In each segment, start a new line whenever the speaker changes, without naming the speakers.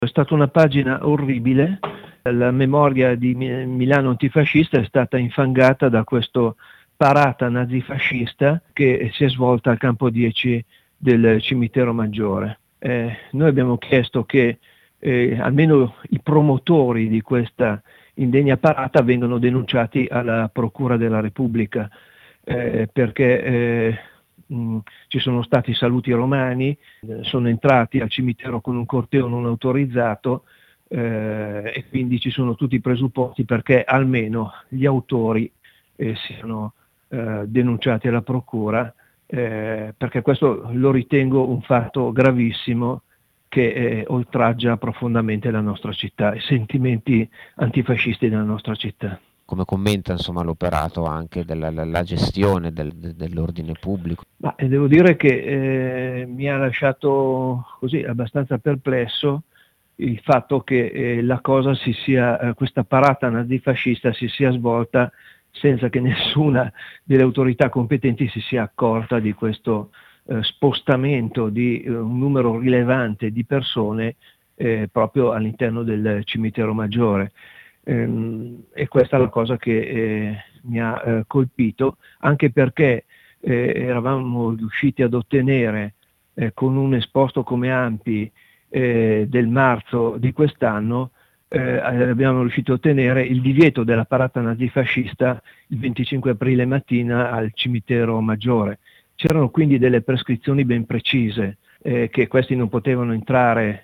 È stata una pagina orribile, la memoria di Milano antifascista è stata infangata da questa parata nazifascista che si è svolta al campo 10 del cimitero Maggiore. Noi abbiamo chiesto che almeno i promotori di questa indegna parata vengano denunciati alla Procura della Repubblica, perché ci sono stati saluti romani, sono entrati al cimitero con un corteo non autorizzato, e quindi ci sono tutti i presupposti perché almeno gli autori siano denunciati alla procura, perché questo lo ritengo un fatto gravissimo che oltraggia profondamente la nostra città, i sentimenti antifascisti della nostra città.
Come commenta insomma l'operato anche della gestione dell'ordine pubblico?
Ma devo dire che mi ha lasciato così abbastanza perplesso il fatto che questa parata nazifascista si sia svolta senza che nessuna delle autorità competenti si sia accorta di questo spostamento di un numero rilevante di persone proprio all'interno del cimitero Maggiore. E questa è la cosa che mi ha colpito, anche perché eravamo riusciti ad ottenere con un esposto come ANPI del marzo di quest'anno, abbiamo riuscito a ottenere il divieto della parata nazifascista il 25 aprile mattina al cimitero Maggiore. C'erano quindi delle prescrizioni ben precise, che questi non potevano entrare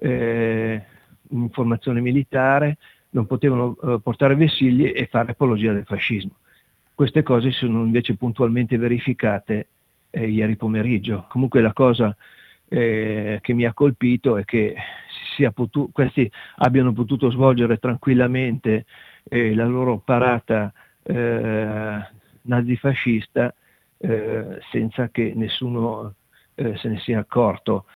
in formazione militare, non potevano portare vessilli e fare apologia del fascismo. Queste cose si sono invece puntualmente verificate ieri pomeriggio. Comunque la cosa che mi ha colpito è che questi abbiano potuto svolgere tranquillamente la loro parata nazifascista senza che nessuno se ne sia accorto.